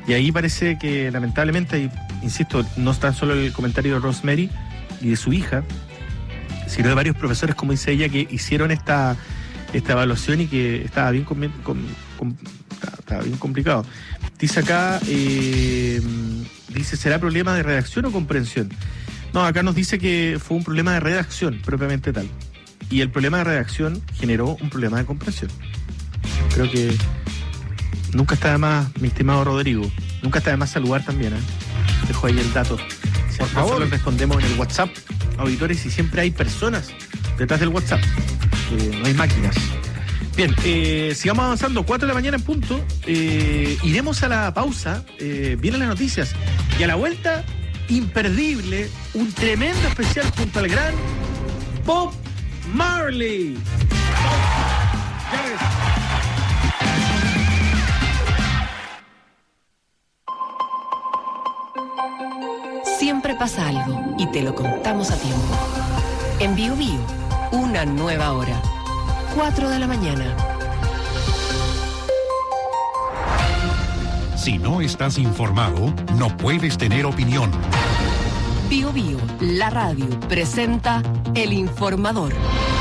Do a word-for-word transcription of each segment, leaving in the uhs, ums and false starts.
Y ahí parece que lamentablemente, y, insisto, no es tan solo el comentario de Rosemary y de su hija, sino de varios profesores, como dice ella, que hicieron esta, esta evaluación y que estaba bien, com, com, com, estaba bien complicado. Dice acá, eh, dice, ¿será problema de redacción o comprensión? No, acá nos dice que fue un problema de redacción, propiamente tal. Y el problema de redacción generó un problema de comprensión. Creo que nunca está de más, mi estimado Rodrigo, nunca está de más saludar también, ¿eh? Dejo ahí el dato. Si por favor, les respondemos en el WhatsApp, auditores, y siempre hay personas detrás del WhatsApp, eh, no hay máquinas. Bien, eh, sigamos avanzando, cuatro de la mañana en punto, eh, iremos a la pausa, eh, vienen las noticias, y a la vuelta, imperdible, un tremendo especial junto al gran Bob Marley. Ya ves. Siempre pasa algo y te lo contamos a tiempo. En Bio Bio, una nueva hora. cuatro de la mañana. Si no estás informado, no puedes tener opinión. Bio Bio, la radio, presenta El Informador.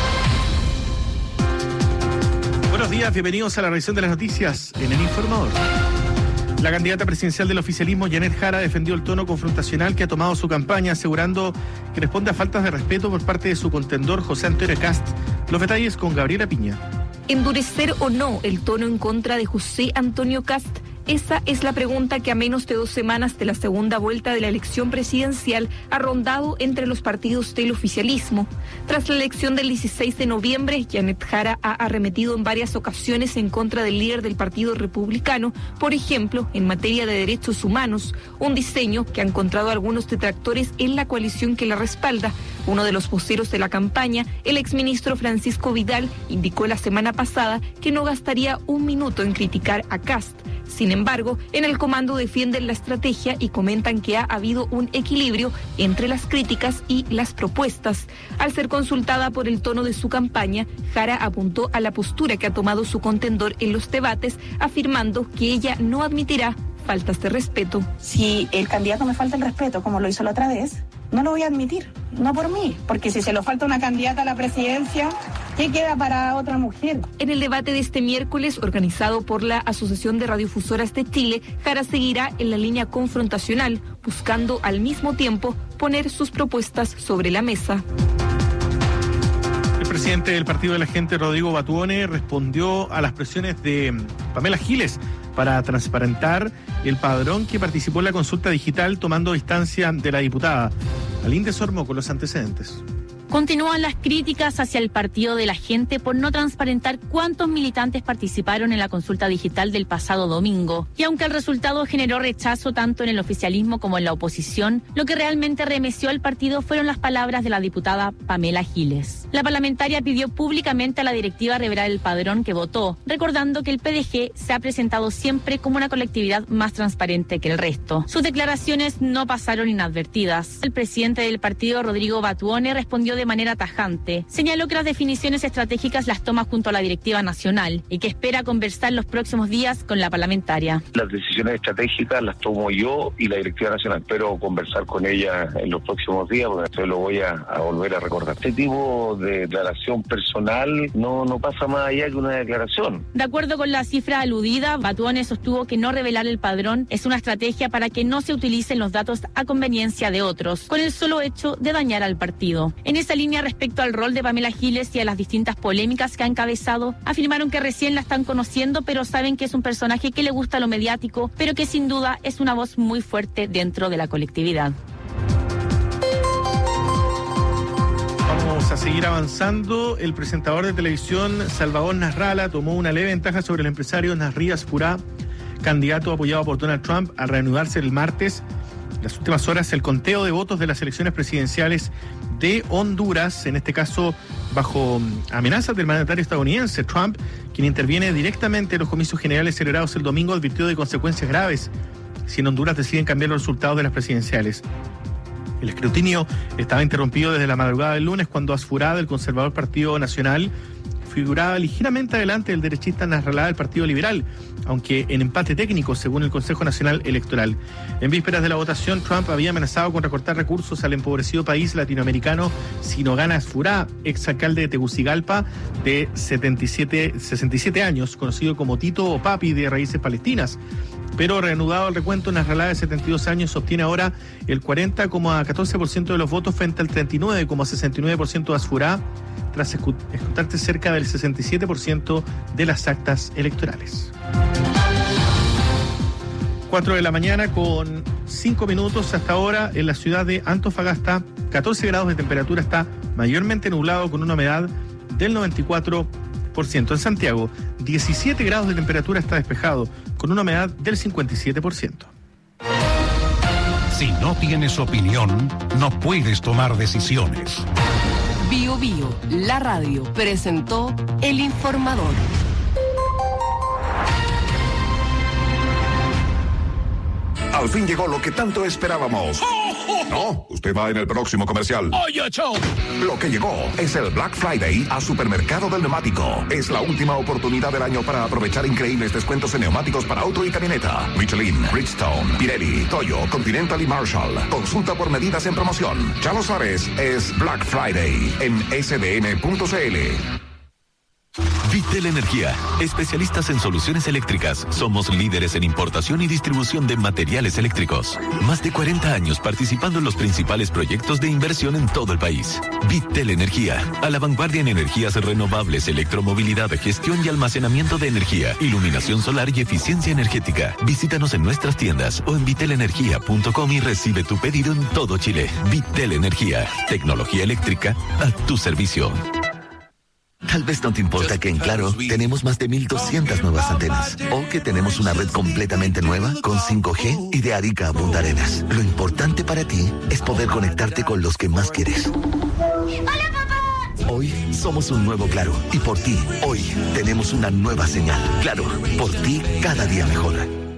Buenos días, bienvenidos a la revisión de las noticias en El Informador. La candidata presidencial del oficialismo, Janet Jara, defendió el tono confrontacional que ha tomado su campaña, asegurando que responde a faltas de respeto por parte de su contendor, José Antonio Kast. Los detalles con Gabriela Piña. ¿Endurecer o no el tono en contra de José Antonio Kast? Esa es la pregunta que a menos de dos semanas de la segunda vuelta de la elección presidencial ha rondado entre los partidos del oficialismo. Tras la elección del dieciséis de noviembre, Janet Jara ha arremetido en varias ocasiones en contra del líder del Partido Republicano, por ejemplo, en materia de derechos humanos, un diseño que ha encontrado algunos detractores en la coalición que la respalda. Uno de los voceros de la campaña, el exministro Francisco Vidal, indicó la semana pasada que no gastaría un minuto en criticar a Kast. Sin embargo, en el comando defienden la estrategia y comentan que ha habido un equilibrio entre las críticas y las propuestas. Al ser consultada por el tono de su campaña, Jara apuntó a la postura que ha tomado su contendor en los debates, afirmando que ella no admitirá faltas de respeto. Si el candidato me falta el respeto, como lo hizo la otra vez, no lo voy a admitir, no por mí, porque si se lo falta una candidata a la presidencia, ¿qué queda para otra mujer? En el debate de este miércoles, organizado por la Asociación de Radiofusoras de Chile, Jara seguirá en la línea confrontacional, buscando al mismo tiempo poner sus propuestas sobre la mesa. El presidente del Partido de la Gente, Rodrigo Batuone, respondió a las presiones de Pamela Giles para transparentar el padrón que participó en la consulta digital, tomando distancia de la diputada. Alín Desormo con los antecedentes. Continúan las críticas hacia el Partido de la Gente por no transparentar cuántos militantes participaron en la consulta digital del pasado domingo. Y aunque el resultado generó rechazo tanto en el oficialismo como en la oposición, lo que realmente remeció al partido fueron las palabras de la diputada Pamela Giles. La parlamentaria pidió públicamente a la directiva revelar el padrón que votó, recordando que el P D G se ha presentado siempre como una colectividad más transparente que el resto. Sus declaraciones no pasaron inadvertidas. El presidente del partido, Rodrigo Batuone, respondió de manera tajante. Señaló que las definiciones estratégicas las toma junto a la directiva nacional y que espera conversar los próximos días con la parlamentaria. Las decisiones estratégicas las tomo yo y la directiva nacional. Espero conversar con ella en los próximos días, porque esto lo voy a, a volver a recordar. Este tipo de declaración personal no, no pasa más allá que una declaración. De acuerdo con la cifra aludida, Batuone sostuvo que no revelar el padrón es una estrategia para que no se utilicen los datos a conveniencia de otros, con el solo hecho de dañar al partido. En esa línea, respecto al rol de Pamela Giles y a las distintas polémicas que ha encabezado, afirmaron que recién la están conociendo, pero saben que es un personaje que le gusta lo mediático, pero que sin duda es una voz muy fuerte dentro de la colectividad. Vamos a seguir avanzando. El presentador de televisión, Salvador Nasralla, tomó una leve ventaja sobre el empresario Nasrías Furá, candidato apoyado por Donald Trump, al reanudarse el martes, en las últimas horas, el conteo de votos de las elecciones presidenciales de Honduras, en este caso bajo amenazas del mandatario estadounidense. Trump, quien interviene directamente en los comicios generales celebrados el domingo, advirtió de consecuencias graves si en Honduras deciden cambiar los resultados de las presidenciales. El escrutinio estaba interrumpido desde la madrugada del lunes, cuando Asfurá, del conservador Partido Nacional, figuraba ligeramente adelante del derechista Nasrallah del Partido Liberal, aunque en empate técnico, según el Consejo Nacional Electoral. En vísperas de la votación, Trump había amenazado con recortar recursos al empobrecido país latinoamericano si no gana Asfurá, exalcalde de Tegucigalpa, de setenta y siete, sesenta y siete años, conocido como Tito o Papi de raíces palestinas. Pero reanudado el recuento, Nasrallah, de setenta y dos años, obtiene ahora el cuarenta coma catorce por ciento de los votos frente al treinta y nueve coma sesenta y nueve por ciento de Asfurá, tras escutarse cerca del sesenta y siete por ciento de las actas electorales. cuatro de la mañana con cinco minutos hasta ahora en la ciudad de Antofagasta, catorce grados de temperatura, está mayormente nublado con una humedad del noventa y cuatro por ciento. En Santiago, diecisiete grados de temperatura, está despejado con una humedad del cincuenta y siete por ciento. Si no tienes opinión, no puedes tomar decisiones. Bio Bio, la radio, presentó El Informador. Al fin llegó lo que tanto esperábamos. No, usted va en el próximo comercial. ¡Oye, show! Lo que llegó es el Black Friday a Supermercado del Neumático. Es la última oportunidad del año para aprovechar increíbles descuentos en neumáticos para auto y camioneta. Michelin, Bridgestone, Pirelli, Toyo, Continental y Marshall. Consulta por medidas en promoción. Ya lo sabes, es Black Friday en S D N punto C L. Vitel Energía, especialistas en soluciones eléctricas. Somos líderes en importación y distribución de materiales eléctricos. Más de cuarenta años participando en los principales proyectos de inversión en todo el país. Vitel Energía, a la vanguardia en energías renovables, electromovilidad, gestión y almacenamiento de energía, iluminación solar y eficiencia energética. Visítanos en nuestras tiendas o en vitel energía punto com y recibe tu pedido en todo Chile. Vitel Energía, tecnología eléctrica a tu servicio. Tal vez no te importa que en Claro tenemos más de mil doscientas nuevas antenas o que tenemos una red completamente nueva con cinco G y de Arica a Punta Arenas. Lo importante para ti es poder conectarte con los que más quieres. ¡Hola, papá! Hoy somos un nuevo Claro y por ti, hoy tenemos una nueva señal. Claro, por ti cada día mejor.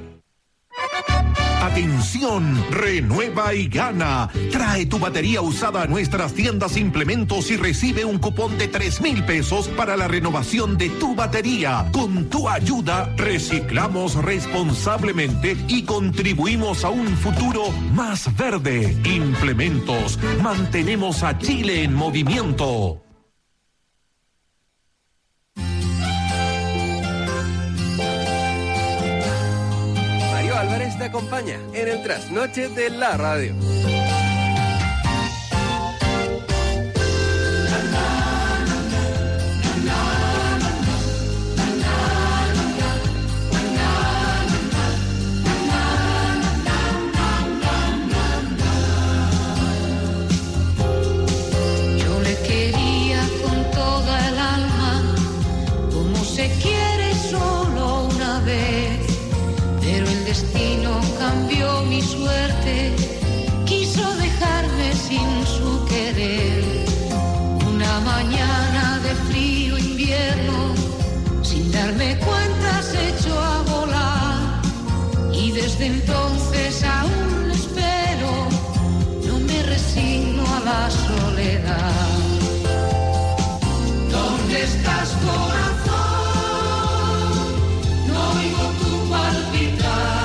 Atención, renueva y gana. Trae tu batería usada a nuestras tiendas Implementos y recibe un cupón de tres mil pesos para la renovación de tu batería. Con tu ayuda, reciclamos responsablemente y contribuimos a un futuro más verde. Implementos, mantenemos a Chile en movimiento. Álvarez te acompaña en el trasnoche de la radio. Yo le quería con toda el alma, como se quiere solo una vez. Pero el destino cambió mi suerte, quiso dejarme sin su querer. Una mañana de frío invierno, sin darme cuenta se echó a volar. Y desde entonces aún le espero, no me resigno a la soledad. ¿Dónde estás, corazón? No oigo tu palpitar.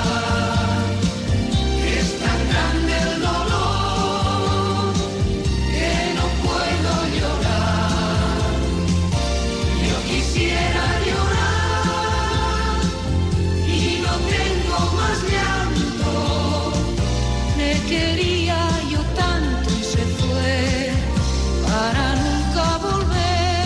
Quería yo tanto y se fue para nunca volver.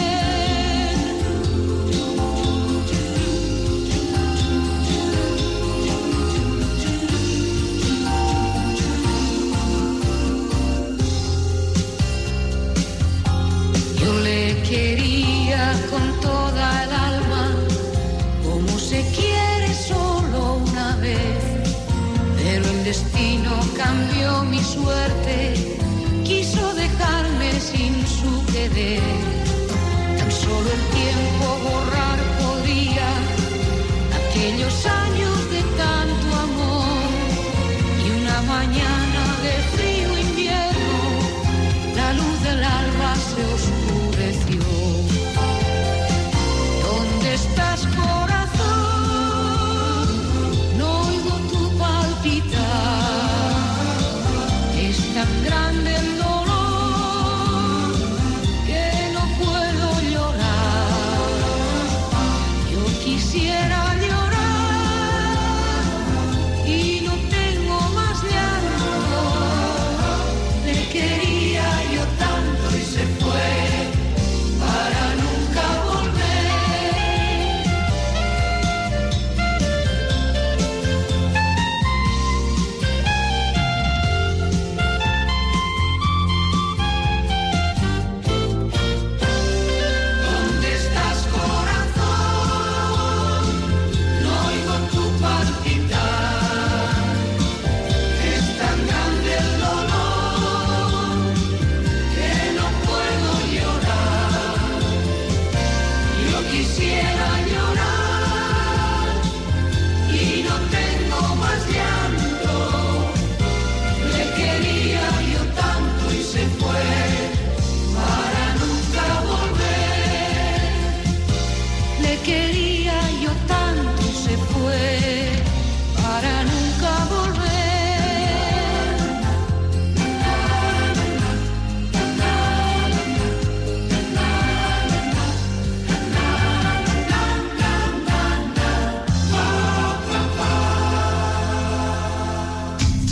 Yo le quería con toda el alma, como se quiere solo una vez. Pero el destino cambió mi suerte, quiso dejarme sin su querer. Tan solo el tiempo borrar podría aquellos años de tanto amor. Y una mañana de frío invierno, la luz del alba se oscureció.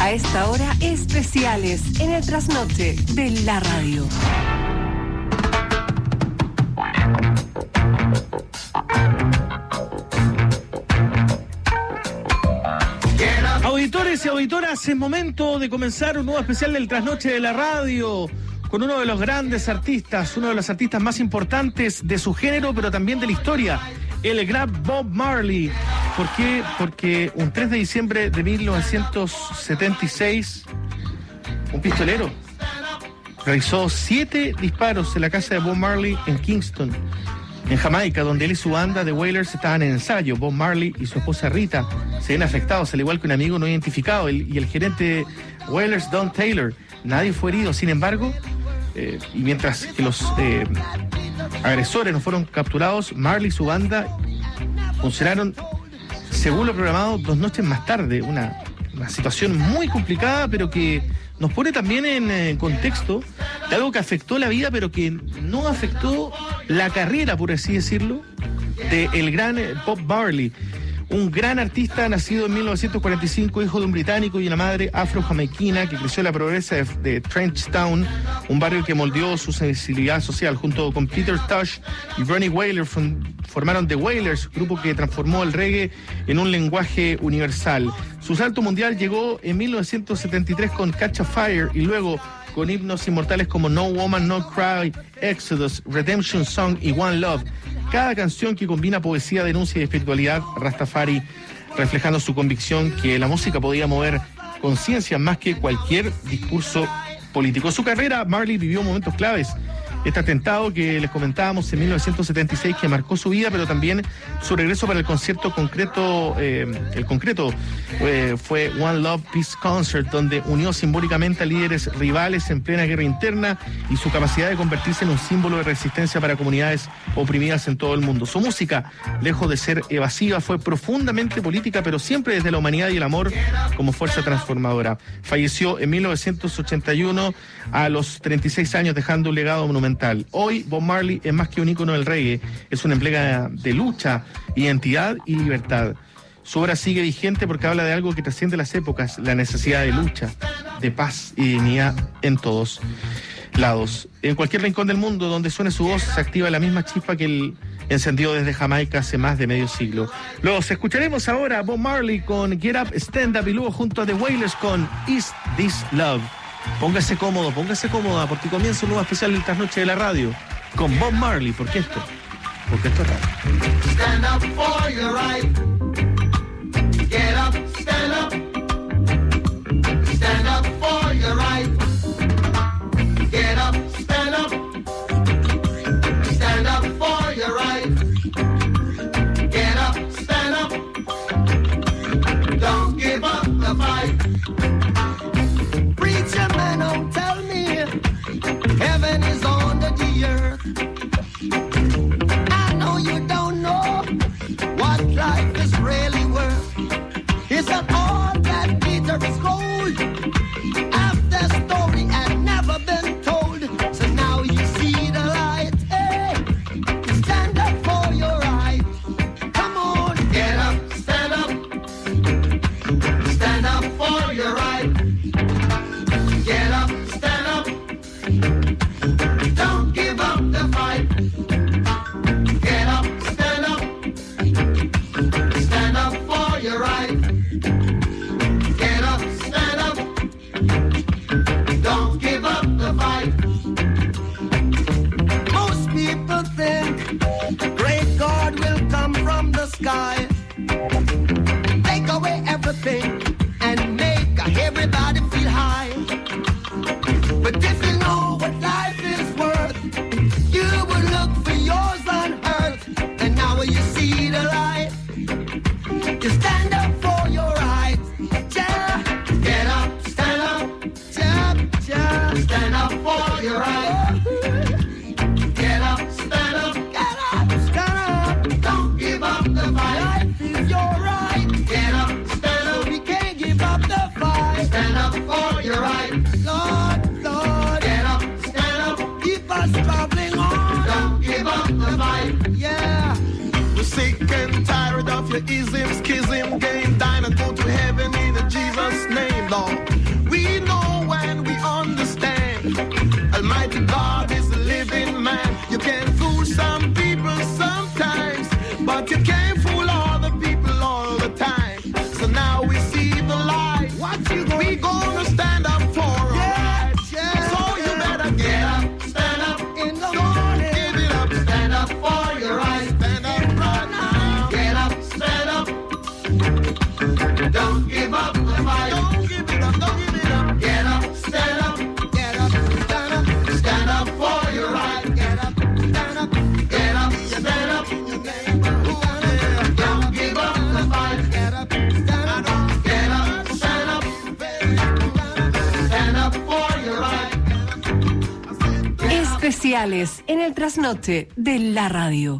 A esta hora, especiales en el trasnoche de la radio. Auditores y auditoras, es momento de comenzar un nuevo especial del trasnoche de la radio con uno de los grandes artistas, uno de los artistas más importantes de su género, pero también de la historia, el gran Bob Marley. ¿Por qué? Porque un tres de diciembre de mil novecientos setenta y seis, un pistolero realizó siete disparos en la casa de Bob Marley en Kingston, en Jamaica, donde él y su banda de Wailers estaban en ensayo. Bob Marley y su esposa Rita se ven afectados, al igual que un amigo no identificado, el, y el gerente de Wailers, Don Taylor. Nadie fue herido, sin embargo, eh, y mientras que los eh, agresores no fueron capturados, Marley y su banda funcionaron según lo programado dos noches más tarde. Una, una situación muy complicada, pero que nos pone también en eh, contexto de algo que afectó la vida, pero que no afectó la carrera, por así decirlo, de el gran eh, Bob Marley. Un gran artista nacido en mil novecientos cuarenta y cinco, hijo de un británico y una madre afro-jamaiquina, que creció en la pobreza de, de Trenchtown, un barrio que moldeó su sensibilidad social. Junto con Peter Tosh y Ronnie Wailer formaron The Wailers, grupo que transformó el reggae en un lenguaje universal. Su salto mundial llegó en mil novecientos setenta y tres con Catch a Fire, y luego con himnos inmortales como No Woman No Cry, Exodus, Redemption Song y One Love. Cada canción que combina poesía, denuncia y espiritualidad rastafari, reflejando su convicción que la música podía mover conciencia más que cualquier discurso político. Su carrera, Marley vivió momentos claves. Este atentado que les comentábamos en mil novecientos setenta y seis, que marcó su vida, pero también su regreso para el concierto concreto, eh, el concreto eh, fue One Love Peace Concert, donde unió simbólicamente a líderes rivales en plena guerra interna, y su capacidad de convertirse en un símbolo de resistencia para comunidades oprimidas en todo el mundo. Su música, lejos de ser evasiva, fue profundamente política, pero siempre desde la humanidad y el amor como fuerza transformadora. Falleció en mil novecientos ochenta y uno a los treinta y seis años, dejando un legado monumental. Hoy Bob Marley es más que un ícono del reggae, es una emblema de lucha, identidad y libertad. Su obra sigue vigente porque habla de algo que trasciende las épocas, la necesidad de lucha, de paz y dignidad en todos lados. En cualquier rincón del mundo donde suene su voz, se activa la misma chispa que él encendió desde Jamaica hace más de medio siglo. Los escucharemos ahora, Bob Marley con Get Up, Stand Up, y luego junto a The Wailers con Is This Love. Póngase cómodo, póngase cómoda, porque comienza un nuevo especial del trasnoche de la radio con Bob Marley. ¿Por qué esto? Porque esto es radio. Stand up for your right. Get up, stand up. Stand up for your right. Get up, stand up. Stand up for your right. Get up, stand up. Don't give up the fight. Preacher man, don't tell me heaven is under the earth. I know you don't know what life is really worth. It's not all that glitter is gold. After story had never been told, so now you see the light. Hey, stand up for your right. Come on, get up, stand up. Stand up for your right. Get up, stand up. Don't give up the fight. Get up, stand up. Stand up for your right. Get up, stand up. Don't give up the fight. Most people think great God will come from the sky, take away everything and make everybody feel high. But if you know what life is worth, you will look for yours on earth. And now you see the light, you stand up for your right. Yeah. Get up, stand up. Yeah, yeah. Stand up for your right. Get up, stand up. Get up, stand up. Don't give up the fight. Life is your right. Get up, stand up. So we can't give up the fight. Stand up for your right. Lord, Lord. Get up, stand up. Keep us traveling on. Don't give up the fight. Yeah. We're sick and tired of your ism, schism, game, dine and go to heaven in Jesus' name, Lord. especiales en el trasnoche de la radio.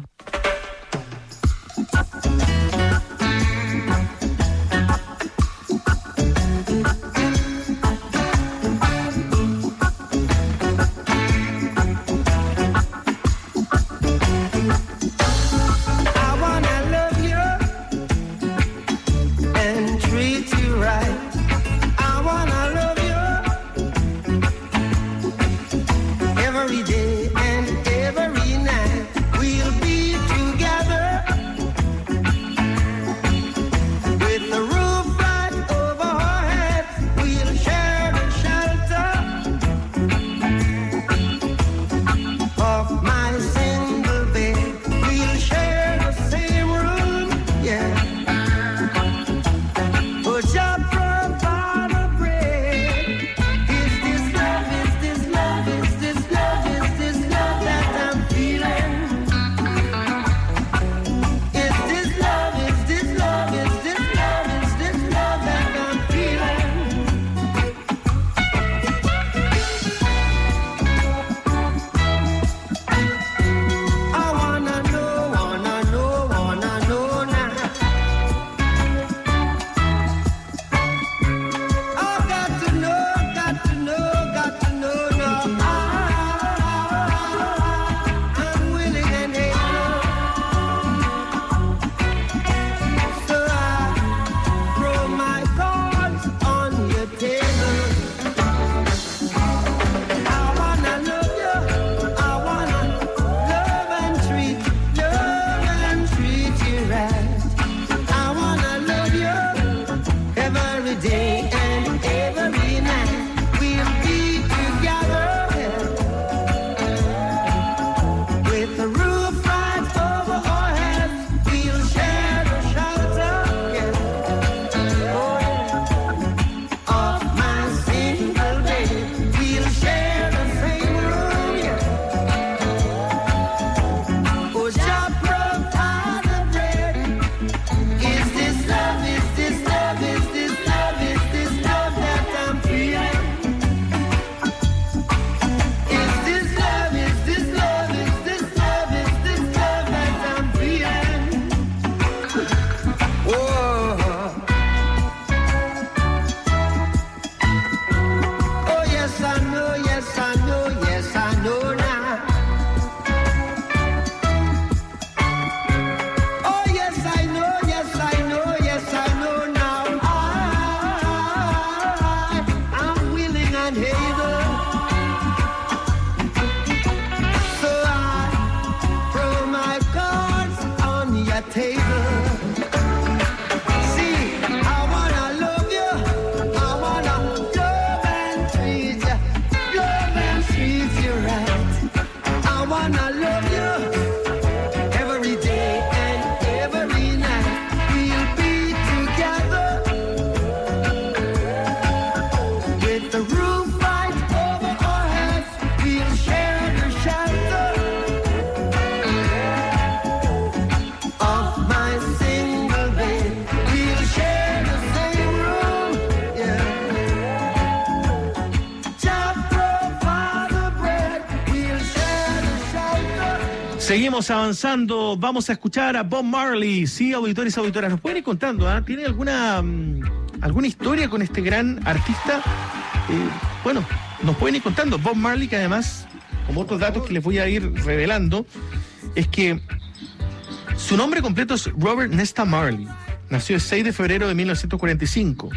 Seguimos avanzando, vamos a escuchar a Bob Marley. Sí, auditores y auditoras, nos pueden ir contando, ¿eh? ¿Tiene alguna, um, alguna historia con este gran artista? Eh, bueno, nos pueden ir contando. Bob Marley, que además, como otros datos que les voy a ir revelando, es que su nombre completo es Robert Nesta Marley. Nació el seis de febrero de mil novecientos cuarenta y cinco.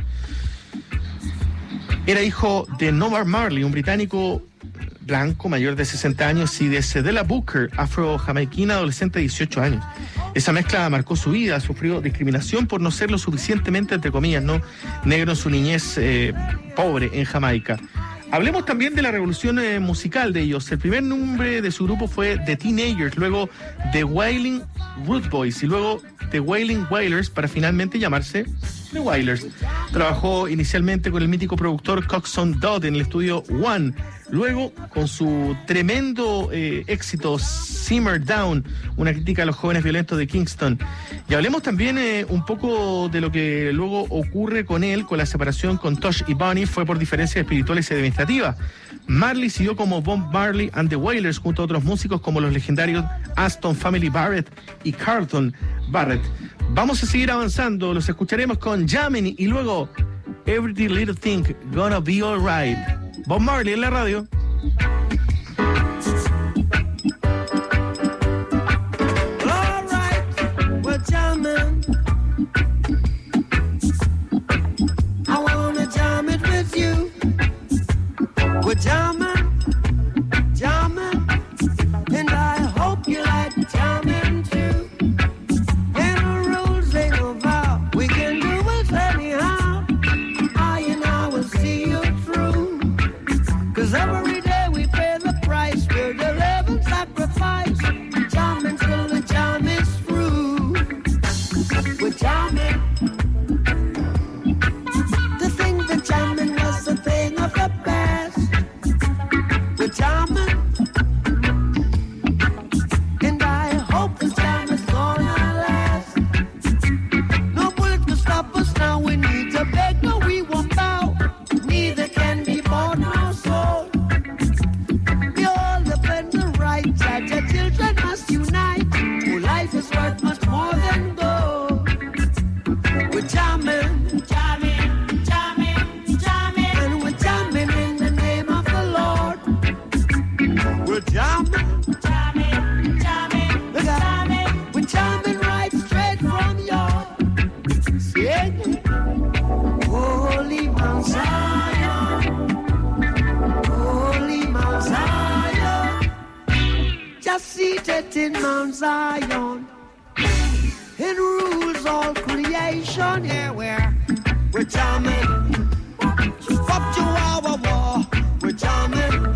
Era hijo de Nomar Marley, un británico blanco, mayor de sesenta años, y de Cedella Booker, afro-jamaiquina, adolescente de dieciocho años. Esa mezcla marcó su vida, sufrió discriminación por no ser lo suficientemente, entre comillas, no negro en su niñez eh, pobre en Jamaica. Hablemos también de la revolución eh, musical de ellos. El primer nombre de su grupo fue The Teenagers, luego The Wailing Root Boys y luego The Wailing Wailers, para finalmente llamarse The Wailers. Trabajó inicialmente con el mítico productor Coxsone Dodd en el estudio One, Luego, con su tremendo eh, éxito Simmer Down, una crítica a los jóvenes violentos de Kingston. Y hablemos también eh, un poco de lo que luego ocurre con él, con la separación con Tosh y Bonnie, fue por diferencias espirituales y administrativas. Marley siguió como Bob Marley and the Wailers junto a otros músicos como los legendarios Aston Family Barrett y Carlton Barrett. Vamos a seguir avanzando, los escucharemos con Jamming y luego Every Little Thing Gonna Be Alright. Bob Marley en la radio. All right, we're jamming. I wanna jam it with you. We're jamming, jamming, and I hope you like jamming too. And the rules ain't no vow, we can do it anyhow. I and I will see you through. Cause every day we pay the price, we're the living sacrifice. Jamming till the jam is through. We're jamming. To think that jamming was a thing of the past. We're jamming. And I hope this jam is gonna last. No bullet can stop us now, we need to beg, no we won't bow. Neither can be bought nor sold. We all defend the right, judge our children must unite. Oh, life is worth much more than gold. We're jamming, jamming, jamming, jamming, and we're jamming in the name of the Lord. We're jamming, jamming, jamming, jamming, we're jamming right straight from your singing. Holy Mount Zion, Holy Mount Zion, just seated in Mount Zion, and rules all creation. Yeah, we're we're jamming, up to our war. We're jamming.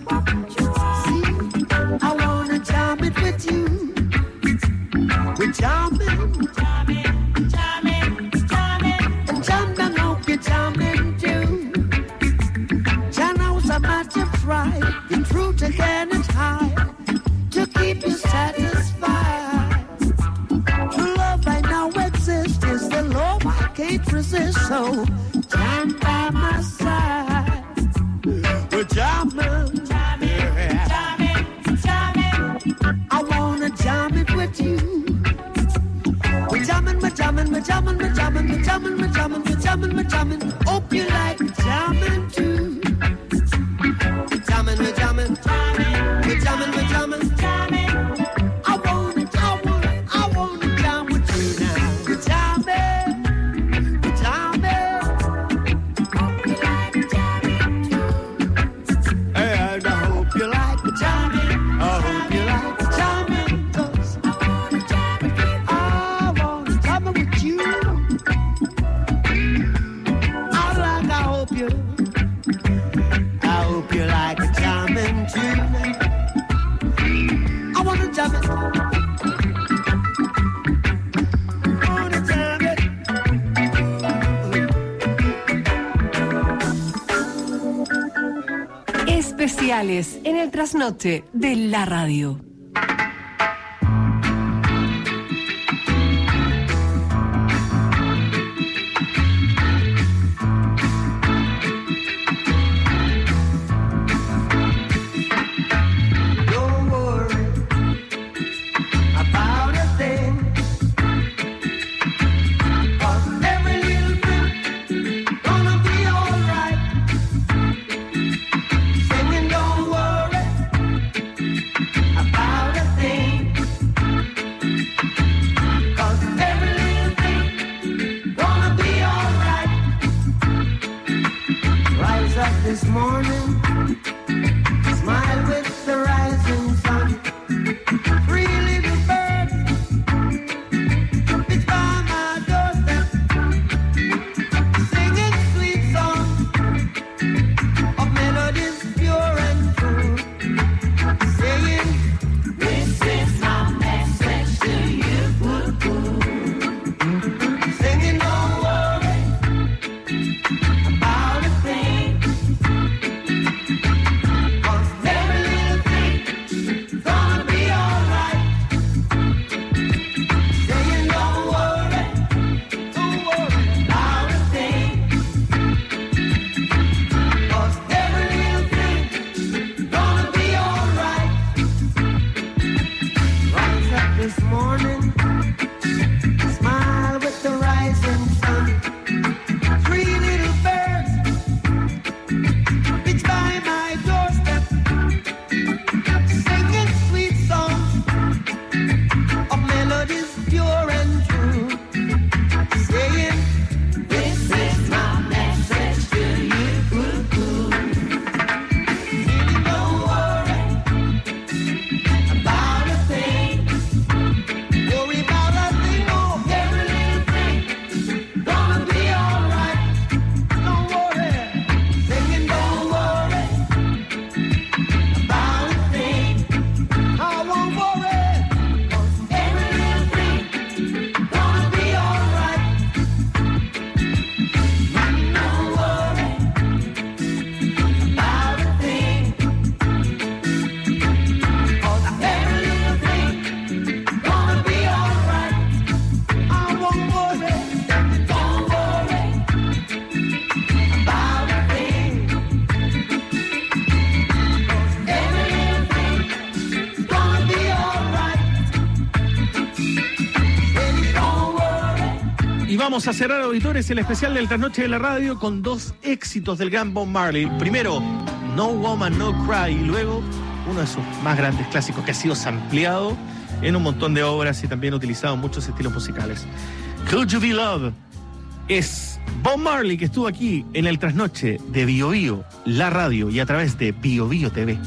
See, I wanna jam it with you. We're jamming, jamming, jamming, jamming, and jam and hope you're jamming too. Jah knows how much you try, the truth again is high, to keep you satisfied. True love I know exists, is the love I can't resist, so jam by my side. We're jamming, jamming, jamming, jamming. I wanna jam it with you. We're jamming, we're jamming, we're jamming, we're jamming, we're jamming, we're jamming, we're jamming, we're jamming. Hope you like jamming too. We're jamming, we're jamming, jamming, we're jamming, we're jamming, jamming. I wanna, I wanna, I wanna jam with you now. We're jamming, we're jamming. Hope you like jamming too. And I hope you like jamming. I hope you like jamming, 'cause I wanna jam with you. I wanna jam with you. I like, I hope you, I hope you like jamming too. I wanna jam it. I wanna jam it. Especiales en el trasnoche de la radio. Don't worry about a thing, 'cause every little thing gonna be alright. Singing, don't worry about Vamos a cerrar, auditores, el especial del Trasnoche de la Radio con dos éxitos del gran Bob Marley. Primero, No Woman, No Cry, y luego uno de sus más grandes clásicos que ha sido sampleado en un montón de obras y también utilizado en muchos estilos musicales. Could You Be Love es Bob Marley, que estuvo aquí en el Trasnoche de Bio Bio, la radio, y a través de Bio Bio T V.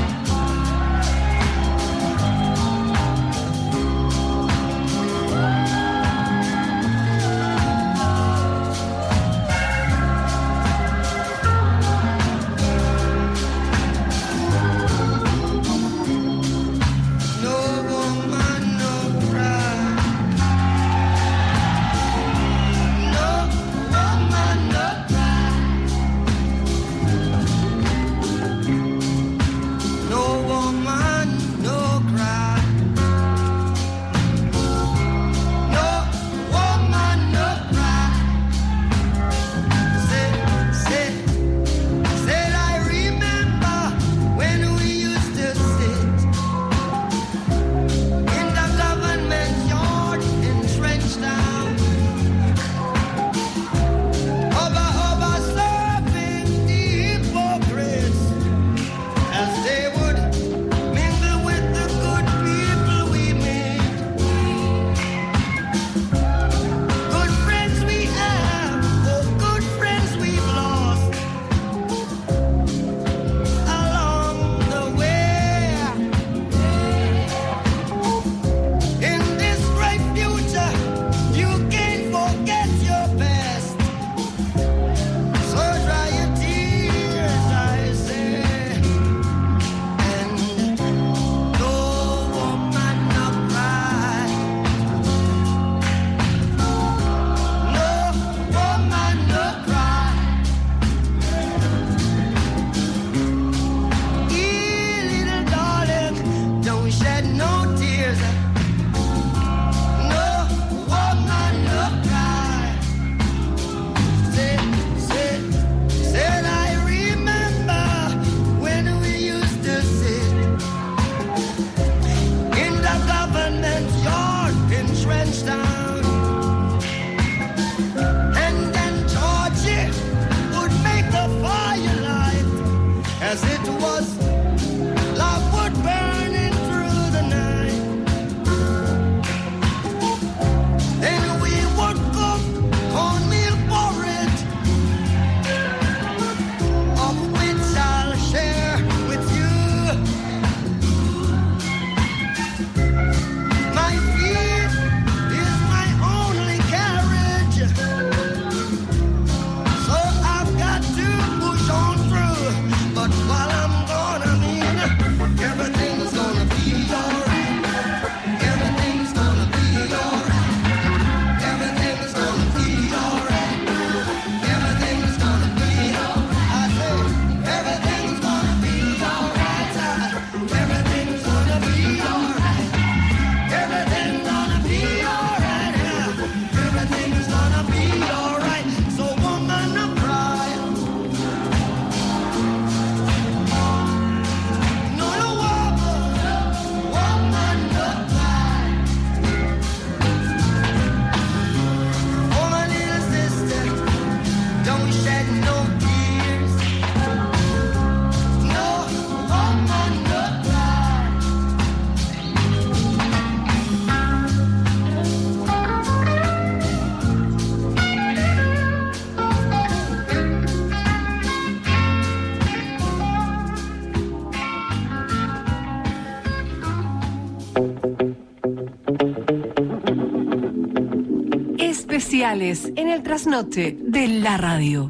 Especiales en el Trasnoche de la Radio.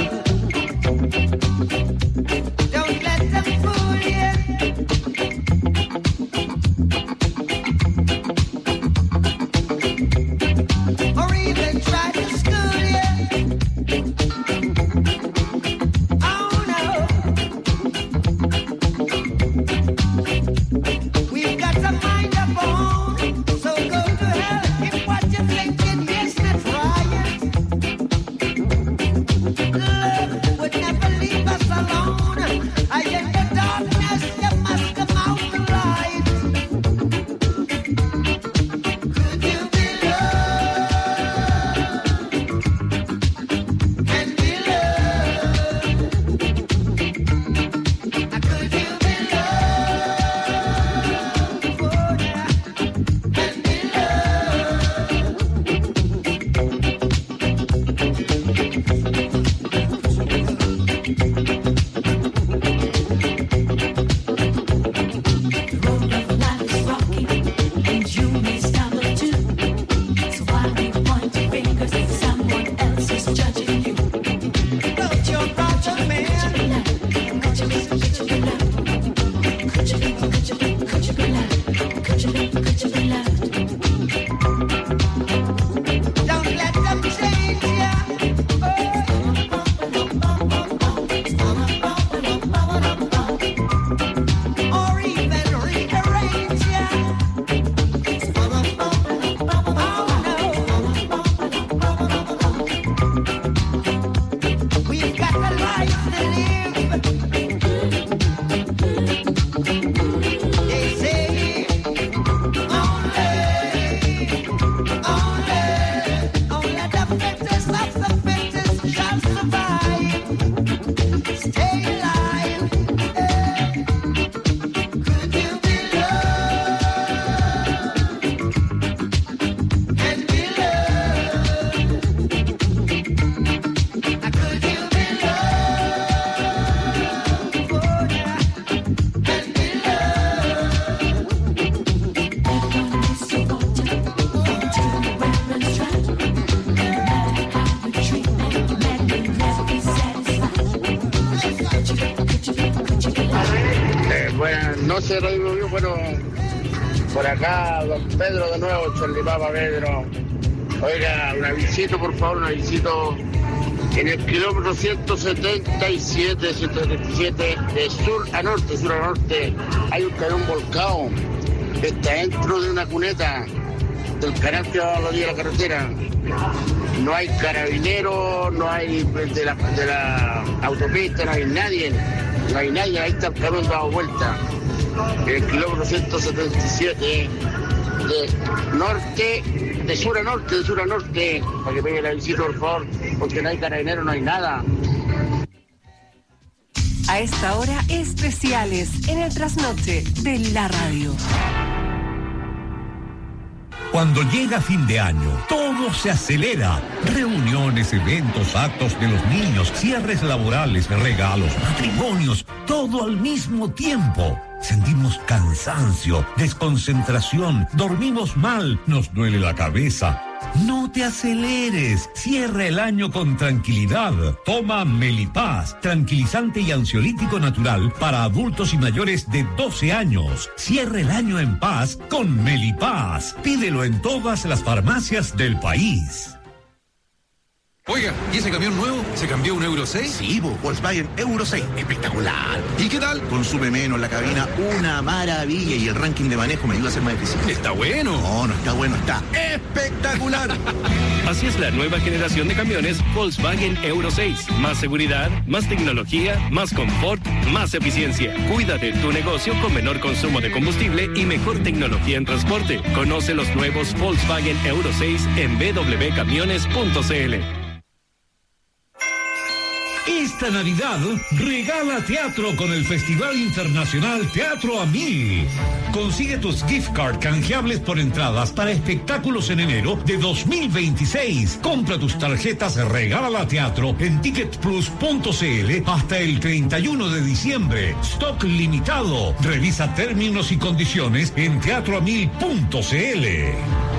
Don't let them fool you. Por acá, don Pedro de nuevo, Charlie Papa Pedro. Oiga, un avisito, por favor, un avisito. En el kilómetro ciento setenta y siete, ciento setenta y siete, de sur a norte, sur a norte, hay un camión volcado. Está dentro de una cuneta del canal que va a la orilla de la carretera. No hay carabineros, no hay de la, de la autopista, no hay nadie. No hay nadie, ahí está el camión dado vuelta. En el kilómetro ciento setenta y siete, de norte, de sur a norte, de sur a norte, para que pegue la visita, por favor, porque no hay carabinero, no hay nada. A esta hora, especiales en el trasnoche de la radio. Cuando llega fin de año, todo se acelera. Reuniones, eventos, actos de los niños, cierres laborales, regalos, matrimonios, todo al mismo tiempo. Sentimos cansancio, desconcentración, dormimos mal, nos duele la cabeza. No te aceleres, cierra el año con tranquilidad. Toma Melipaz, tranquilizante y ansiolítico natural para adultos y mayores de doce años. Cierra el año en paz con Melipaz. Pídelo en todas las farmacias del país. Oiga, ¿y ese camión nuevo? ¿Se cambió un Euro seis? Sí, Volkswagen Euro seis. Espectacular. ¿Y qué tal? Consume menos en la cabina, una maravilla. Y el ranking de manejo me ayuda a ser más eficiente. ¿Está bueno? No, no está bueno, está espectacular. Así es la nueva generación de camiones Volkswagen Euro seis. Más seguridad, más tecnología, más confort, más eficiencia. Cuida de tu negocio con menor consumo de combustible y mejor tecnología en transporte. Conoce los nuevos Volkswagen Euro seis en b w camiones punto c l. Esta Navidad, regala teatro con el Festival Internacional Teatro a Mil. Consigue tus gift card canjeables por entradas para espectáculos en enero de dos mil veintiséis. Compra tus tarjetas Regala Teatro en ticket plus punto c l hasta el treinta y uno de diciembre. Stock limitado. Revisa términos y condiciones en teatro a mil punto c l.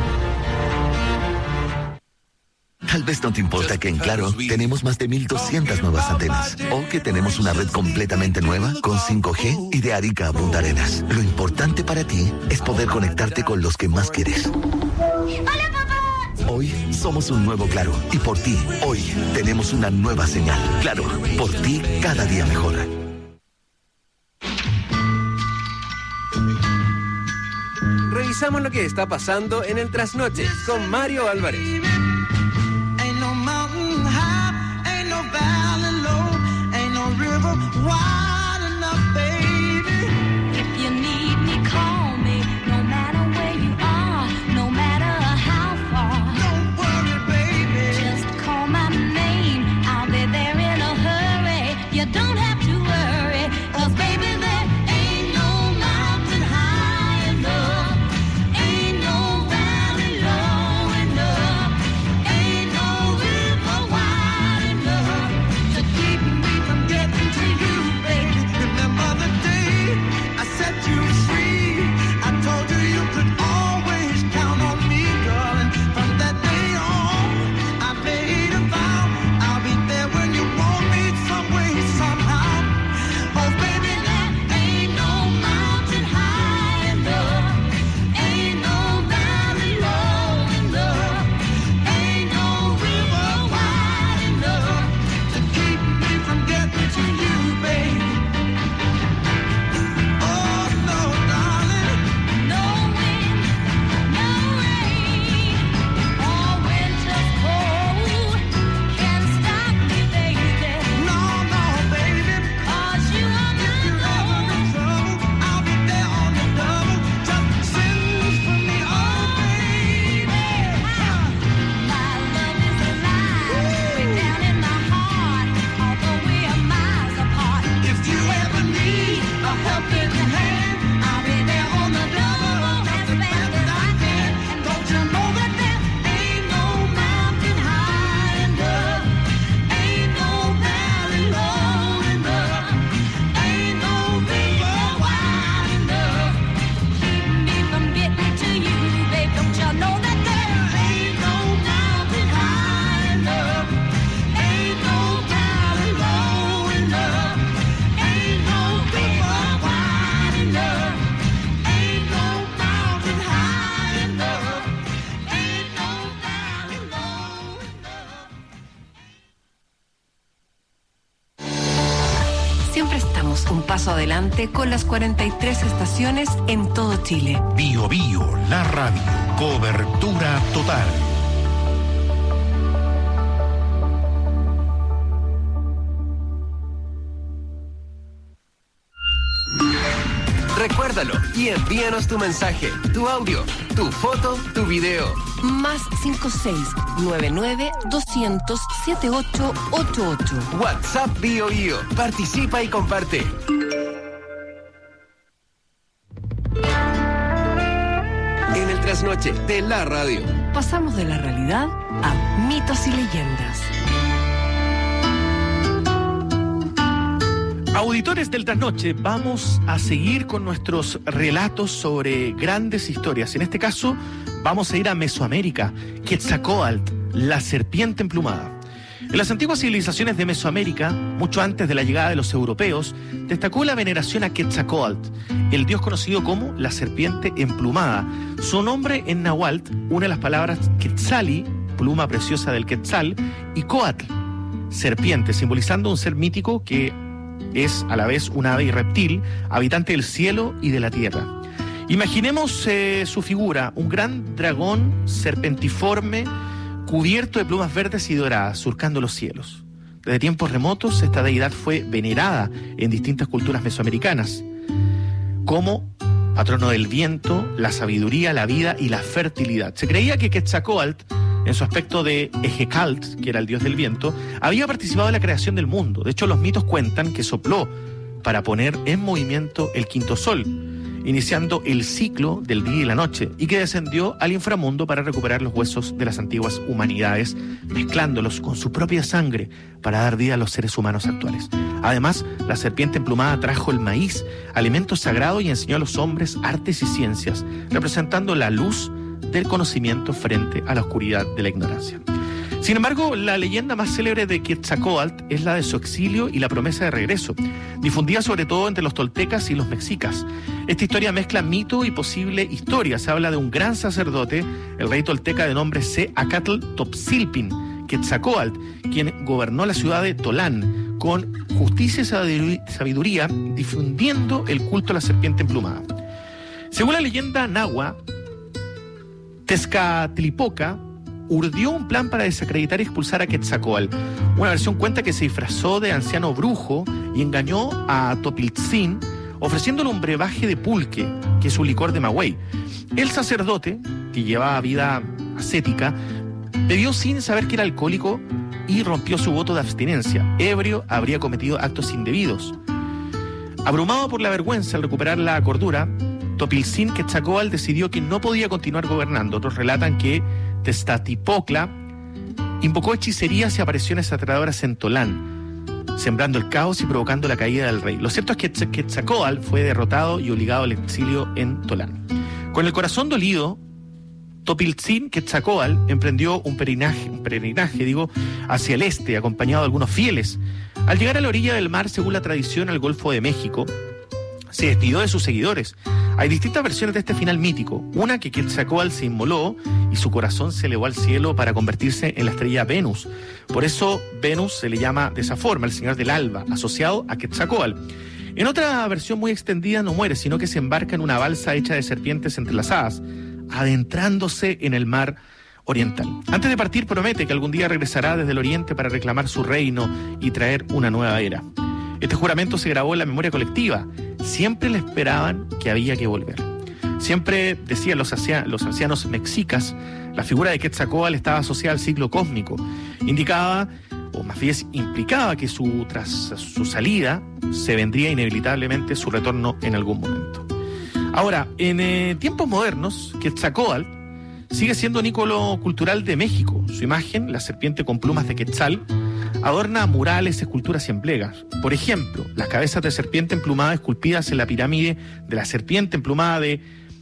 Tal vez no te importa que en Claro tenemos más de mil doscientas nuevas antenas o que tenemos una red completamente nueva con cinco G y de Arica a Punta Arenas. Lo importante para ti es poder conectarte con los que más quieres. ¡Hola, papá! Hoy somos un nuevo Claro y por ti, hoy tenemos una nueva señal. Claro, por ti cada día mejor. Revisamos lo que está pasando en el Trasnoche con Mario Álvarez. Vamos un paso adelante con las cuarenta y tres estaciones en todo Chile. Bio Bio, la radio. Cobertura total. Recuérdalo y envíanos tu mensaje, tu audio, tu foto, tu video. Más cinco seis nueve nueve dos cero cero siete ocho ocho ocho. WhatsApp Bio Bio. Participa y comparte. En el trasnoche de la radio. Pasamos de la realidad a mitos y leyendas. Auditores del Trasnoche, vamos a seguir con nuestros relatos sobre grandes historias. En este caso, vamos a ir a Mesoamérica, Quetzalcóatl, la serpiente emplumada. En las antiguas civilizaciones de Mesoamérica, mucho antes de la llegada de los europeos, destacó la veneración a Quetzalcóatl, el dios conocido como la serpiente emplumada. Su nombre en náhuatl une las palabras Quetzali, pluma preciosa del Quetzal, y Coatl, serpiente, simbolizando un ser mítico que es a la vez un ave y reptil, habitante del cielo y de la tierra. Imaginemos eh, su figura, un gran dragón serpentiforme, cubierto de plumas verdes y doradas, surcando los cielos. Desde tiempos remotos, esta deidad fue venerada en distintas culturas mesoamericanas, como patrono del viento, la sabiduría, la vida y la fertilidad. Se creía que Quetzalcóatl, en su aspecto de Ejecalt, que era el dios del viento, había participado en la creación del mundo. De hecho, los mitos cuentan que sopló para poner en movimiento el quinto sol, iniciando el ciclo del día y la noche, y que descendió al inframundo para recuperar los huesos de las antiguas humanidades, mezclándolos con su propia sangre para dar vida a los seres humanos actuales. Además, la serpiente emplumada trajo el maíz, alimento sagrado, y enseñó a los hombres artes y ciencias, representando la luz del conocimiento frente a la oscuridad de la ignorancia. Sin embargo, la leyenda más célebre de Quetzalcóatl es la de su exilio y la promesa de regreso, difundida sobre todo entre los toltecas y los mexicas. Esta historia mezcla mito y posible historia. Se habla de un gran sacerdote, el rey tolteca de nombre Seacatl Topsilpin Quetzalcóatl, quien gobernó la ciudad de Tolán con justicia y sabiduría, difundiendo el culto a la serpiente emplumada. Según la leyenda nahua, Tezcatlipoca urdió un plan para desacreditar y expulsar a Quetzalcóatl. Una versión cuenta que se disfrazó de anciano brujo y engañó a Topiltzin, ofreciéndole un brebaje de pulque, que es un licor de Maguey. El sacerdote, que llevaba vida ascética, bebió sin saber que era alcohólico y rompió su voto de abstinencia. Ebrio, habría cometido actos indebidos. Abrumado por la vergüenza al recuperar la cordura, Topiltzin Quetzalcóatl decidió que no podía continuar gobernando. Otros relatan que Tezcatlipoca invocó hechicerías y apariciones aterradoras en Tolán, sembrando el caos y provocando la caída del rey. Lo cierto es que Quetzalcóatl fue derrotado y obligado al exilio en Tolán. Con el corazón dolido, Topiltzin Quetzalcóatl emprendió un peregrinaje, un peregrinaje digo, hacia el este, acompañado de algunos fieles. Al llegar a la orilla del mar, según la tradición, al Golfo de México, se despidió de sus seguidores. Hay distintas versiones de este final mítico. Una que Quetzalcóatl se inmoló y su corazón se elevó al cielo para convertirse en la estrella Venus. Por eso Venus se le llama de esa forma, el señor del alba, asociado a Quetzalcóatl. En otra versión muy extendida no muere, sino que se embarca en una balsa hecha de serpientes entrelazadas, adentrándose en el mar oriental. Antes de partir promete que algún día regresará desde el oriente para reclamar su reino y traer una nueva era. Este juramento se grabó en la memoria colectiva. Siempre le esperaban que había que volver. Siempre, decían los, los ancianos mexicas, la figura de Quetzalcóatl estaba asociada al ciclo cósmico. Indicaba, o más bien implicaba, que su, tras su salida se vendría inevitablemente su retorno en algún momento. Ahora, en eh, tiempos modernos, Quetzalcóatl sigue siendo un ícono cultural de México. Su imagen, la serpiente con plumas de Quetzal, adorna murales, esculturas y emblemas. Por ejemplo, las cabezas de serpiente emplumada esculpidas en la pirámide de la serpiente emplumada de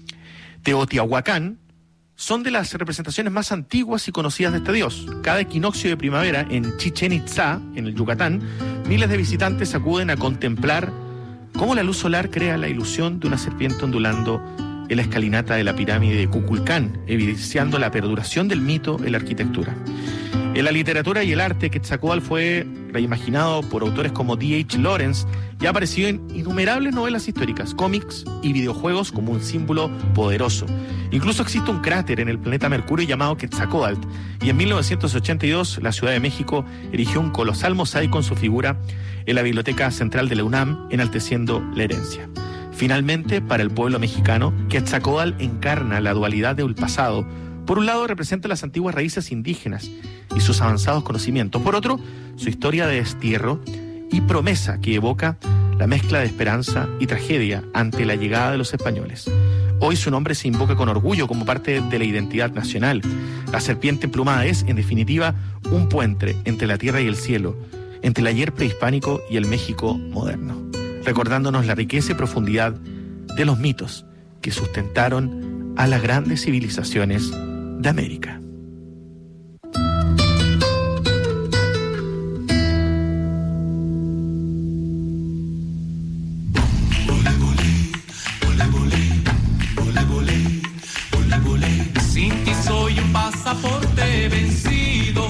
Teotihuacán son de las representaciones más antiguas y conocidas de este dios. Cada equinoccio de primavera en Chichén Itzá, en el Yucatán, miles de visitantes acuden a contemplar cómo la luz solar crea la ilusión de una serpiente ondulando en la escalinata de la pirámide de Kukulcán, evidenciando la perduración del mito en la arquitectura. En la literatura y el arte, Quetzalcóatl fue reimaginado por autores como D H Lawrence y ha aparecido en innumerables novelas históricas, cómics y videojuegos como un símbolo poderoso. Incluso existe un cráter en el planeta Mercurio llamado Quetzalcóatl, y en mil novecientos ochenta y dos la Ciudad de México erigió un colosal mosaico en su figura en la Biblioteca Central de la UNAM, enalteciendo la herencia. Finalmente, para el pueblo mexicano, Quetzalcóatl encarna la dualidad del pasado. Por un lado, representa las antiguas raíces indígenas y sus avanzados conocimientos. Por otro, su historia de destierro y promesa que evoca la mezcla de esperanza y tragedia ante la llegada de los españoles. Hoy su nombre se invoca con orgullo como parte de la identidad nacional. La serpiente emplumada es, en definitiva, un puente entre la tierra y el cielo, entre el ayer prehispánico y el México moderno, recordándonos la riqueza y profundidad de los mitos que sustentaron a las grandes civilizaciones de América. Sin ti soy un pasaporte vencido,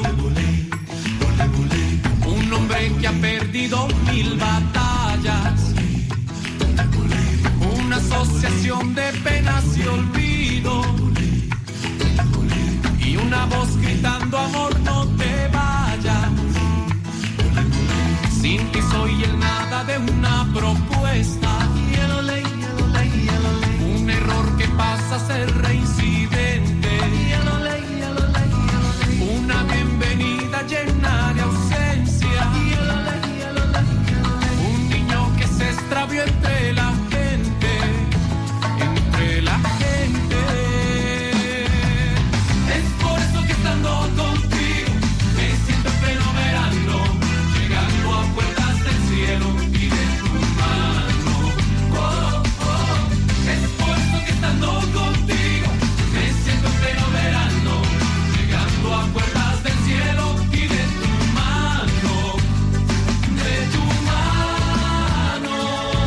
un hombre que ha perdido mil batallas, una asociación de penas y olvido, y una voz gritando amor no te vayas. Sin ti soy el nada de una propuesta, un error que pasa a ser reincidente, una bienvenida llena de ausencia, un niño que se extravió entre la gente, entre la gente. Es por eso que estando contigo me siento en pleno verano, llegando a puertas del cielo y de tu mano. Oh, oh. Es por eso que estando contigo me siento en pleno verano, llegando a puertas del cielo y de tu mano, de tu mano.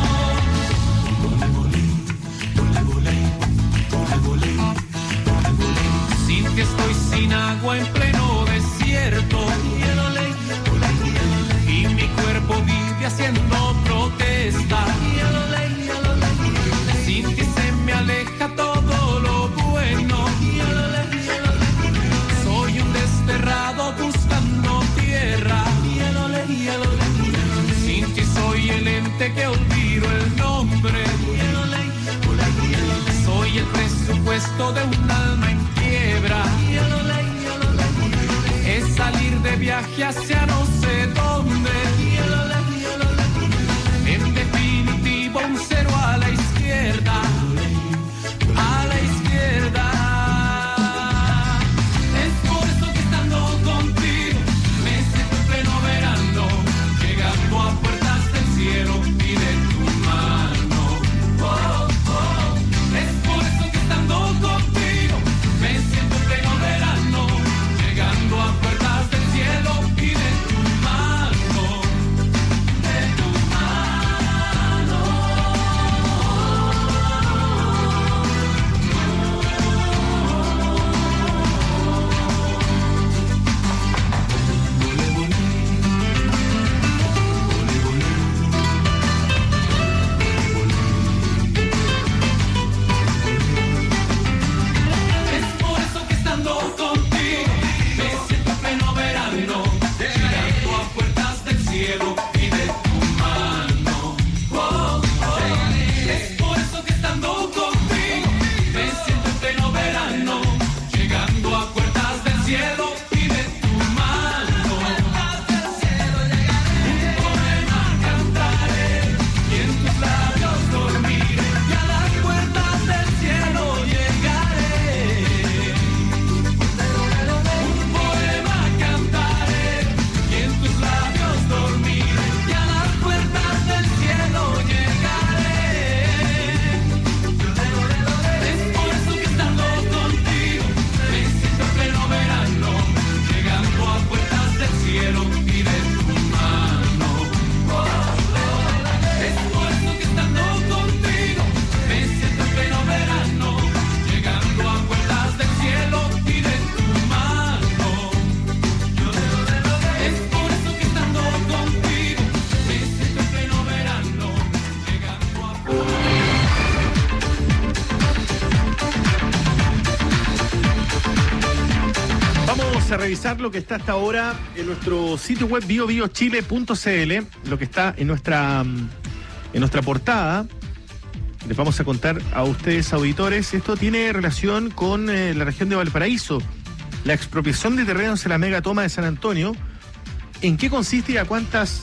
Sin ti estoy sin agua en pleno desierto, y mi cuerpo vive haciendo protesta. Sin ti se me aleja todo lo bueno, soy un desterrado buscando tierra. Sin ti soy el ente que olvido el nombre, soy el presupuesto de un alma en quiebra. Es salir de viaje hacia no sé dónde, en definitiva un cero a la izquierda, a la izquierda. Es por eso que estando contigo me siento en pleno verano, llegando a puertas del cielo y de tu mano. Oh, oh. Es por eso que estando contigo me siento en pleno verano, llegando a puertas del cielo y de Vamos a revisar lo que está hasta ahora en nuestro sitio web bio bio chile punto c l, lo que está en nuestra, en nuestra portada. Les vamos a contar a ustedes, auditores, esto tiene relación con eh, la región de Valparaíso, la expropiación de terrenos en la megatoma de San Antonio. ¿En qué consiste y a cuántas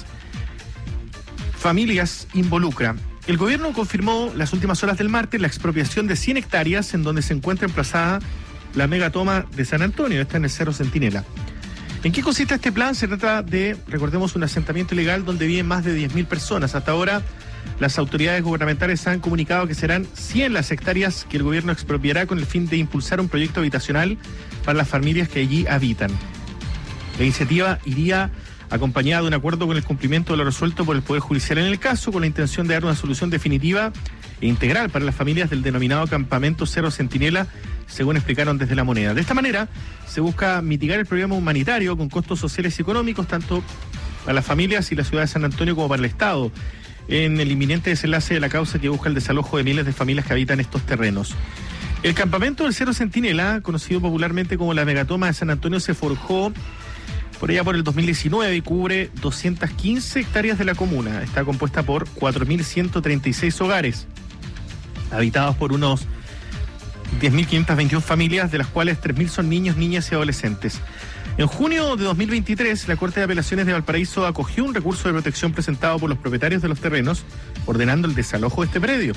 familias involucra? El gobierno confirmó las últimas horas del martes la expropiación de cien hectáreas en donde se encuentra emplazada la megatoma de San Antonio, está en el Cerro Centinela. ¿En qué consiste este plan? Se trata de, recordemos, un asentamiento ilegal donde viven más de diez mil personas. Hasta ahora, las autoridades gubernamentales han comunicado que serán cien las hectáreas que el gobierno expropiará con el fin de impulsar un proyecto habitacional para las familias que allí habitan. La iniciativa iría acompañada de un acuerdo con el cumplimiento de lo resuelto por el Poder Judicial en el caso, con la intención de dar una solución definitiva e integral para las familias del denominado campamento Cerro Centinela, según explicaron desde La Moneda. De esta manera, se busca mitigar el problema humanitario con costos sociales y económicos, tanto para las familias y la ciudad de San Antonio como para el Estado, en el inminente desenlace de la causa que busca el desalojo de miles de familias que habitan estos terrenos. El campamento del Cerro Centinela, conocido popularmente como la megatoma de San Antonio, se forjó por allá por el dos mil diecinueve y cubre doscientas quince hectáreas de la comuna. Está compuesta por cuatro mil ciento treinta y seis hogares, habitados por unos diez mil quinientas veintiuna familias, de las cuales tres mil son niños, niñas y adolescentes. En junio de dos mil veintitrés, la Corte de Apelaciones de Valparaíso acogió un recurso de protección presentado por los propietarios de los terrenos, ordenando el desalojo de este predio.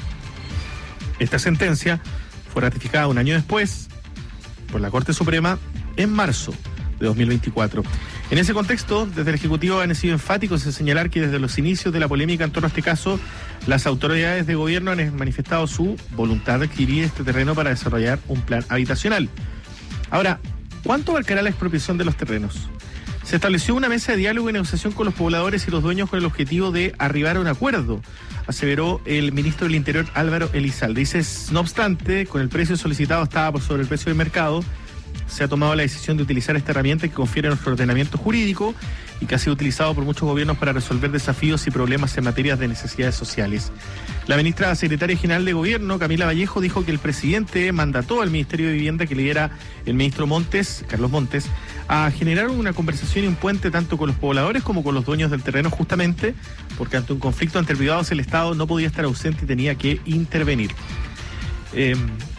Esta sentencia fue ratificada un año después por la Corte Suprema en marzo de dos mil veinticuatro. En ese contexto, desde el Ejecutivo han sido enfáticos en señalar que desde los inicios de la polémica en torno a este caso, las autoridades de gobierno han manifestado su voluntad de adquirir este terreno para desarrollar un plan habitacional. Ahora, ¿cuánto abarcará la expropiación de los terrenos? Se estableció una mesa de diálogo y negociación con los pobladores y los dueños con el objetivo de arribar a un acuerdo, aseveró el ministro del Interior Álvaro Elizalde. Dice, no obstante, con el precio solicitado estaba por sobre el precio del mercado, se ha tomado la decisión de utilizar esta herramienta que confiere nuestro ordenamiento jurídico y que ha sido utilizado por muchos gobiernos para resolver desafíos y problemas en materias de necesidades sociales. La ministra secretaria general de Gobierno, Camila Vallejo, dijo que el presidente mandató al Ministerio de Vivienda, que lidera el ministro Montes, Carlos Montes, a generar una conversación y un puente tanto con los pobladores como con los dueños del terreno, justamente porque ante un conflicto entre privados el Estado no podía estar ausente y tenía que intervenir. Eh,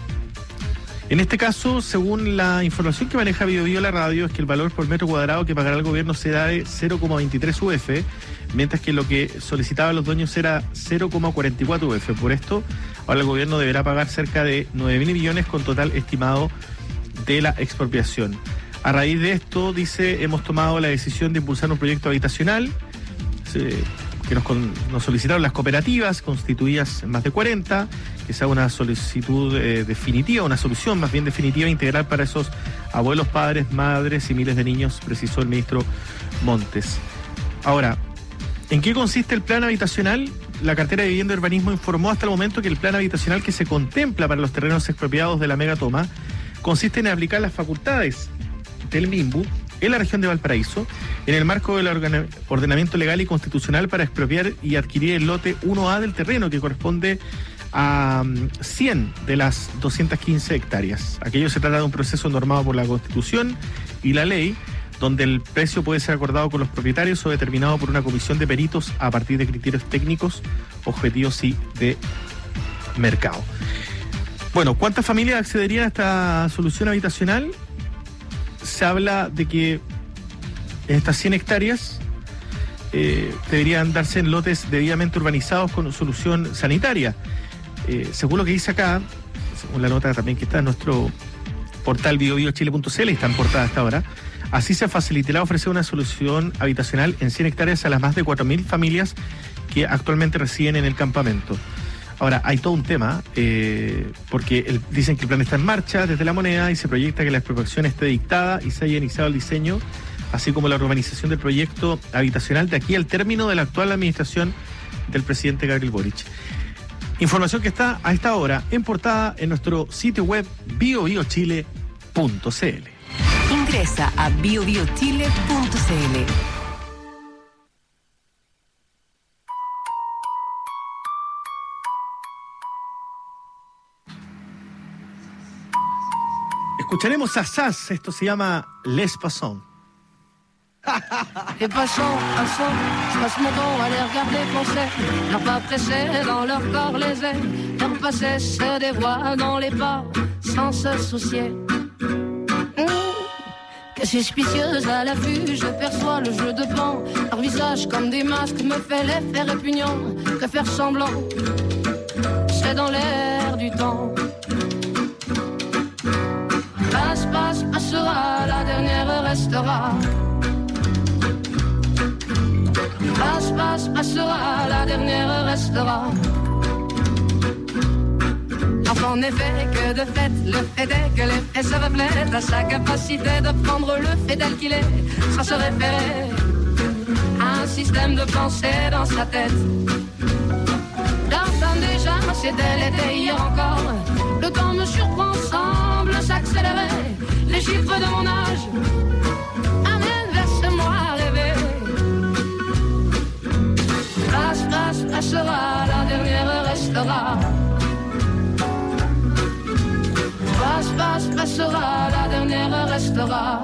En este caso, según la información que maneja Bio Bio la radio, es que el valor por metro cuadrado que pagará el gobierno será de cero coma veintitrés U F, mientras que lo que solicitaban los dueños era cero coma cuarenta y cuatro U F. Por esto, ahora el gobierno deberá pagar cerca de nueve mil millones con total estimado de la expropiación. A raíz de esto, dice, hemos tomado la decisión de impulsar un proyecto habitacional eh, que nos, con, nos solicitaron las cooperativas, constituidas en más de cuarenta, que sea una solicitud eh, definitiva, una solución más bien definitiva e integral para esos abuelos, padres, madres y miles de niños, precisó el ministro Montes. Ahora, ¿en qué consiste el plan habitacional? La cartera de Vivienda y Urbanismo informó hasta el momento que el plan habitacional que se contempla para los terrenos expropiados de la megatoma consiste en aplicar las facultades del MIMBU en la región de Valparaíso, en el marco del ordenamiento legal y constitucional para expropiar y adquirir el lote uno A del terreno, que corresponde a cien de las doscientas quince hectáreas. Aquello se trata de un proceso normado por la Constitución y la ley, donde el precio puede ser acordado con los propietarios o determinado por una comisión de peritos a partir de criterios técnicos, objetivos y de mercado. Bueno, ¿cuántas familias accederían a esta solución habitacional? Se habla de que estas cien hectáreas eh, deberían darse en lotes debidamente urbanizados con solución sanitaria. Eh, según lo que dice acá, según la nota también que está en nuestro portal bio bio chile punto c l y está en portada hasta ahora, así se facilitará ofrecer una solución habitacional en cien hectáreas a las más de cuatro mil familias que actualmente residen en el campamento. Ahora, hay todo un tema, eh, porque el, dicen que el plan está en marcha desde La Moneda y se proyecta que la expropiación esté dictada y se haya iniciado el diseño, así como la urbanización del proyecto habitacional de aquí al término de la actual administración del presidente Gabriel Boric. Información que está a esta hora en portada en nuestro sitio web bio bio chile punto c l. Ingresa a bio bio chile punto c l. Escucharemos a Sass, esto se llama Les Passons. Les passants, passants, je passe mon temps à les regarder penser, leurs pas pressés dans leur corps les ailes, leur passé se dévoile dans les pas sans se soucier. Mmh. Que suspicieuse à la vue, je perçois le jeu de pan, leur visage comme des masques me fait l'effet répugnant, que faire semblant, c'est dans l'air du temps. Passe, passe, passera, la dernière restera. Passe, passe, passera, la dernière restera. Enfin, en effet, que de fait, le fait est que l'effet se reflète à sa capacité de prendre le fait tel qu'il est, sans se référer à un système de pensée dans sa tête. J'entends déjà, c'était l'été hier encore, le temps me surprend, semble s'accélérer, les chiffres de mon âge amènent vers ce moi rêvé. Passe, passe, passera, la dernière restera. Passe, passe, passera, la dernière restera.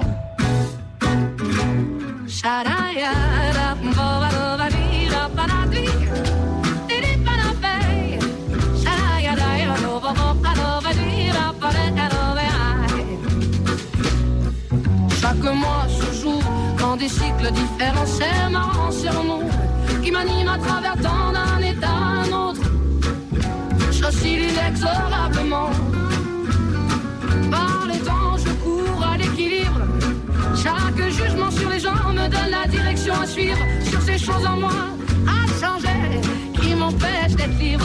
Chaque mois se joue dans des cycles différents, c'est marrant, c'est nous qui m'anime à travers tant d'un état à un autre. J'oscille inexorablement. Par les temps, je cours à l'équilibre. Chaque jugement sur les gens me donne la direction à suivre. Sur ces choses en moi à changer qui m'empêchent d'être libre.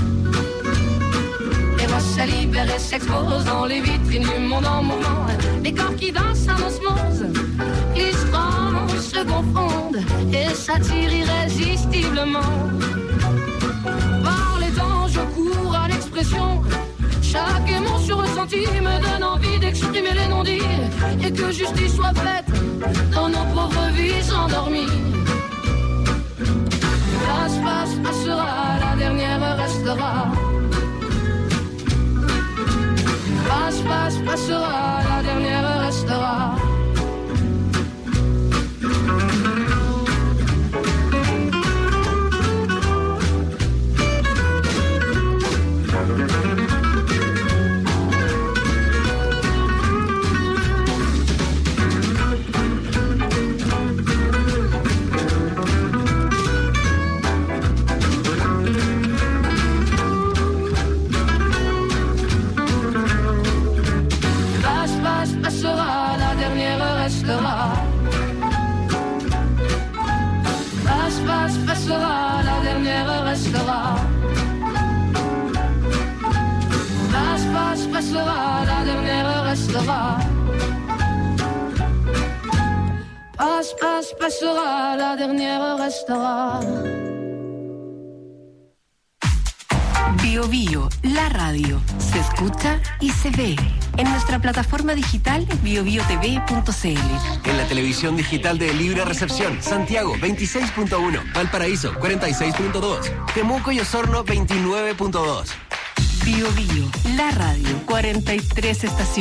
Les voix se libèrent et s'exposent dans les vitrines du monde en mouvement. Les corps qui dansent en osmose, ils se confondent et s'attirent irrésistiblement. Par les temps, je cours à l'expression. Chaque émotion ressentie me donne envie d'exprimer les non-dits et que justice soit faite dans nos pauvres vies endormies. Passe, passe, passera, la dernière restera. Passe, passe, passera, la dernière restera. Passe, passe, passera, la dernière restera. Passe, passe, passera, la dernière restera. Passe, passe, passera, la dernière restera. Bio Bio, la radio, se escucha y se ve. En nuestra plataforma digital bio bio t v punto c l. En la televisión digital de Libre Recepción, Santiago veintiséis punto uno, Valparaíso cuarenta y seis punto dos, Temuco y Osorno veintinueve punto dos. Bio Bio, la radio, cuarenta y tres estaciones.